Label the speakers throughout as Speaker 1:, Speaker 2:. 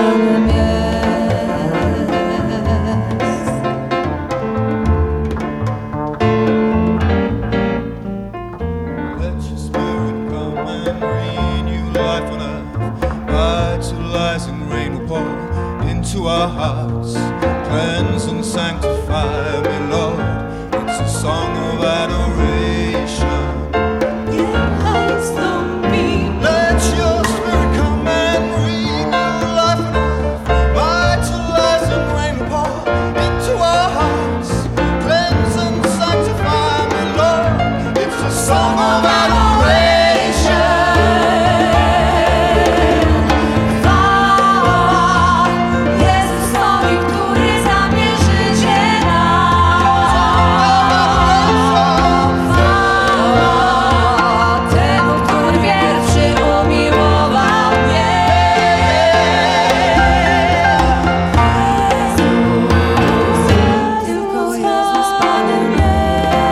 Speaker 1: Panem jest.
Speaker 2: Let your spirit come and renew life on earth. Vitalizing rain will pour into our hearts. Cleanse and sanctify me, Lord. It's a song of adoration. Let your spirit come and renew life on earth. Vitalizing rain will pour into our hearts. Cleanse and sanctify me, Lord. It's a song of adoration.
Speaker 1: Chwała Jezusowi, który zabierze życie nam. Chwała temu, który pierwszy umiłował mnie. Tylko Jezus Panem jest.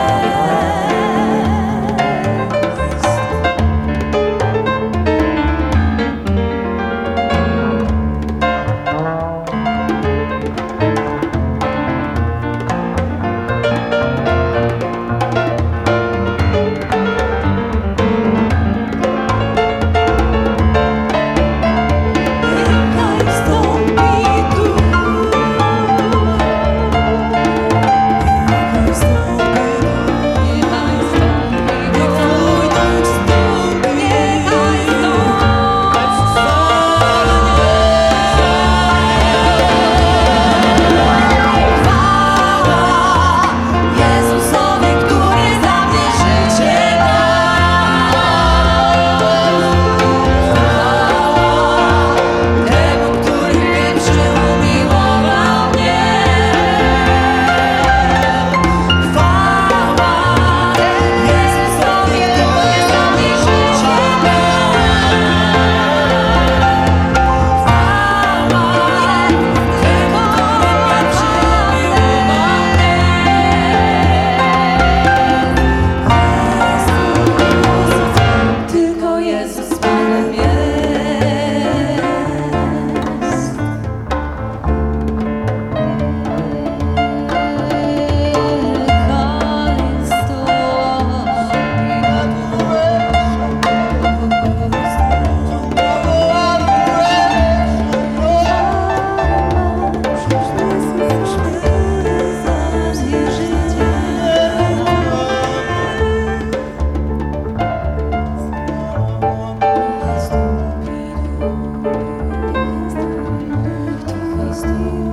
Speaker 1: Niechaj wstąpi duch. Niechaj wstąpi duch. Niechaj wstąpi duch. Twój duch wstąpi. Niechaj Chwała Jezusowi, który zabierze życie nam. Temu, który pierwszy umiłował mnie. Chwała Jezusowi, który zabierze życie nam. Chwała temu, który pierwszy umiłował mnie. Tylko Jezus Panem jest. Stąpi duch,